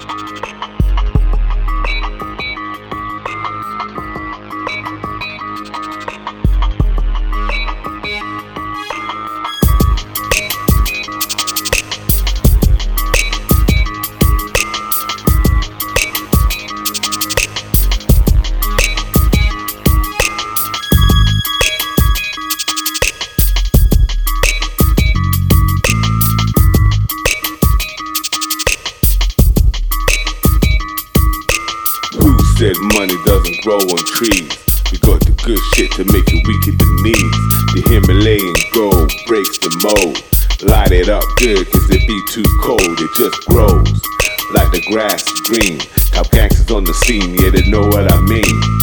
Said money doesn't grow on trees. We got the good shit to make you weak at the knees. The Himalayan gold breaks the mold. Light it up good, cause it be too cold. It just grows like the grass is green. Top gangsters on the scene, yeah, they know what I mean.